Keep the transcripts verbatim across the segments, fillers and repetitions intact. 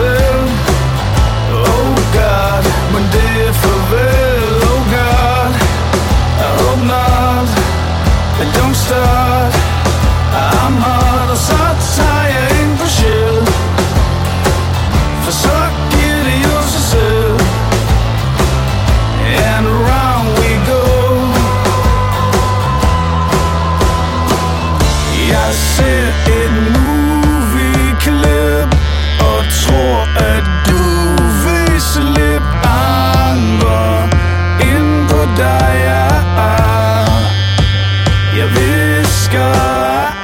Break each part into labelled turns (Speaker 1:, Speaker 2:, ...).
Speaker 1: selv. Oh God, men det er farvel. Oh God, I hope not. Don't start. I'm hot, og så tager jeg ind på Shell, for så giver det jo sig selv. And around we go. Jeg ser et movie-klip og tror, at du vil slippe andre ind på dig. Jeg visker.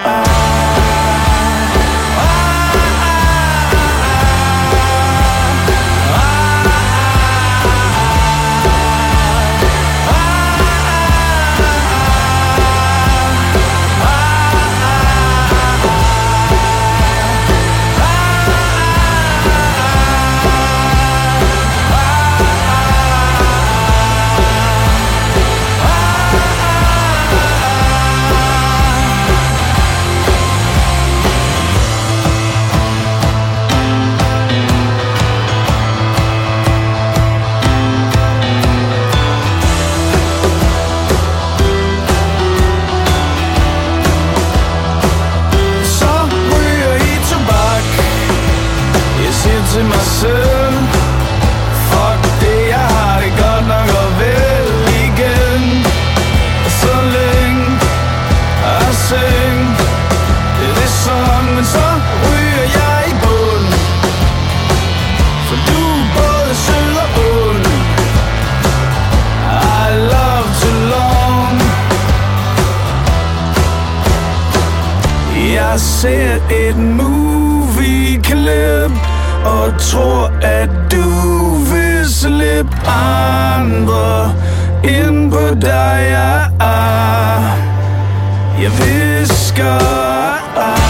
Speaker 1: Til mig selv, fuck det, jeg har det godt nok og vel igen. Så længe jeg sing, det er det sang, men så ryger jeg i bund, for du er både sød og ond. I love too long. Jeg ser et movie-klip og tror, at du vil slippe andre ind på dig. Jeg visker.